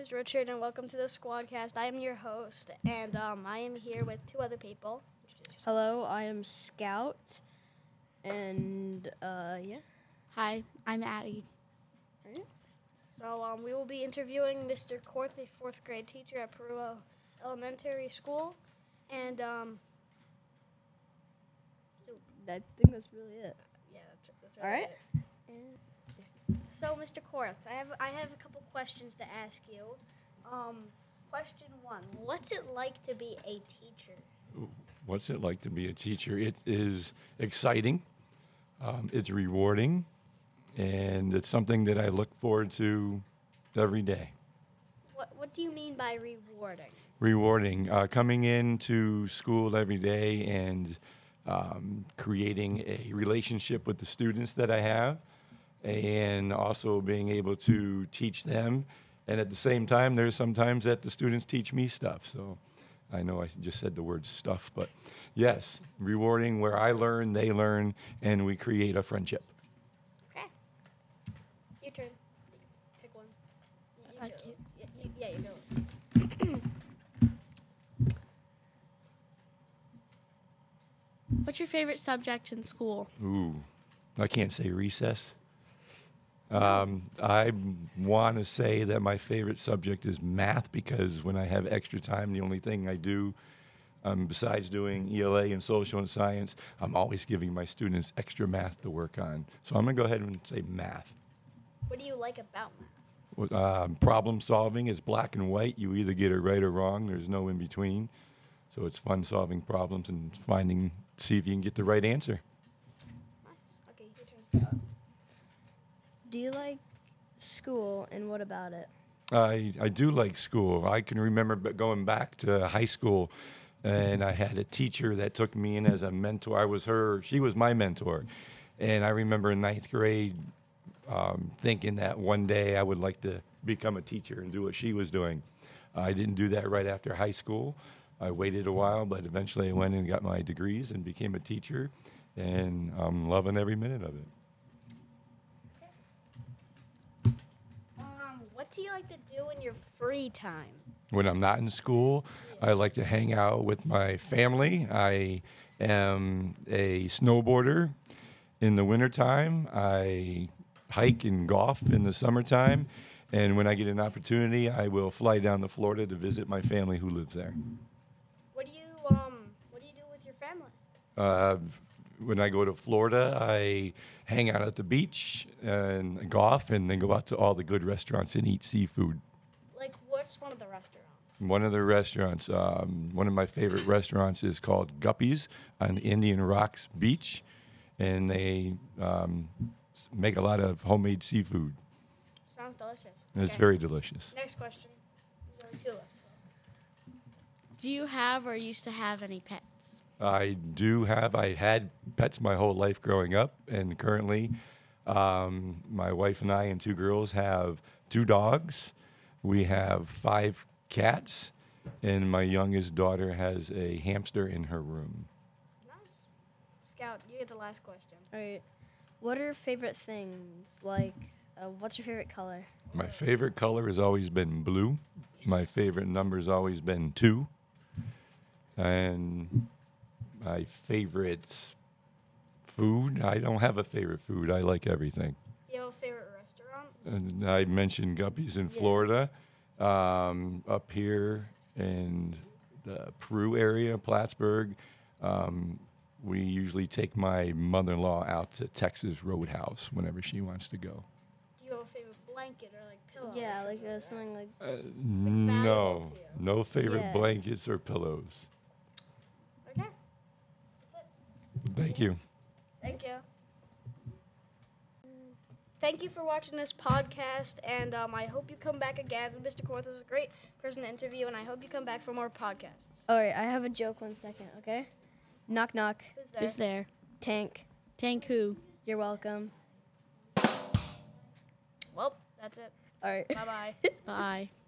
is Richard, and welcome to the Squadcast. I am your host, and I am here with two other people. Hello, I am Scout, and yeah. Hi, I'm Addie. So we will be interviewing Mr. Korth, a fourth grade teacher at Peru Elementary School, and I think that's really it. yeah, that's All right. So, Mr. Korth, I have a couple questions to ask you. Question one: what's it like to be a teacher? What's it like to be a teacher? It is exciting. It's rewarding, and it's something that I look forward to every day. What do you mean by rewarding? Rewarding, coming into school every day and creating a relationship with the students that I have, and also being able to teach them. And at the same time, there's sometimes that the students teach me stuff. So I know I just said the word stuff, but yes, rewarding where I learn, they learn, and we create a friendship. Okay. Your turn. Pick one. I go. can't. Yeah, you go. What's your favorite subject in school? Ooh, I can't say recess. I want to say that my favorite subject is math because when I have extra time, the only thing I do, besides doing ELA and social and science, I'm always giving my students extra math to work on. So I'm going to go ahead and say math. What do you like about math? Problem solving is black and white. You either get it right or wrong. There's no in between. So it's fun solving problems and see if you can get the right answer. Nice. Okay, your turn, Scott. Do you like school, and what about it? I do like school. I can remember going back to high school, and I had a teacher that took me in as a mentor. She was my mentor. And I remember in ninth grade thinking that one day I would like to become a teacher and do what she was doing. I didn't do that right after high school. I waited a while, but eventually I went and got my degrees and became a teacher, and I'm loving every minute of it. What do you like to do in your free time? When I'm not in school, I like to hang out with my family. I am a snowboarder in the wintertime. I hike and golf in the summertime. And when I get an opportunity, I will fly down to Florida to visit my family who lives there. What do you do with your family? When I go to Florida, I hang out at the beach and golf and then go out to all the good restaurants and eat seafood. Like, what's one of the restaurants? One of the restaurants, one of my favorite restaurants is called Guppies on Indian Rocks Beach, and they make a lot of homemade seafood. Sounds delicious. And it's Okay. very delicious. Next question. There's only two left. So. Do you have or used to have any pets? I had pets my whole life growing up, and currently my wife and I and two girls have 2 dogs. We have 5 cats, and my youngest daughter has a hamster in her room. Nice. Scout, you get the last question. All right. What are your favorite things? Like, what's your favorite color? My favorite color has always been blue. My favorite number has always been 2. And my favorite food, I don't have a favorite food. I like everything. Do you have a favorite restaurant? And I mentioned Guppies in Florida. Up here in the Peru area, Plattsburgh, we usually take my mother-in-law out to Texas Roadhouse whenever she wants to go. Do you have a favorite blanket or like pillow? Yeah, or like something something like. No, to you. no favorite Yeah. blankets or pillows. Okay. That's it. Thank you. Thank you. Thank you for watching this podcast, and I hope you come back again. Mr. Korth was a great person to interview, and I hope you come back for more podcasts. All right, I have a joke. 1 second, okay? Knock, knock. Who's there? Who's there? Tank. Tank who? You're welcome. Well, that's it. All right. Bye-bye. Bye.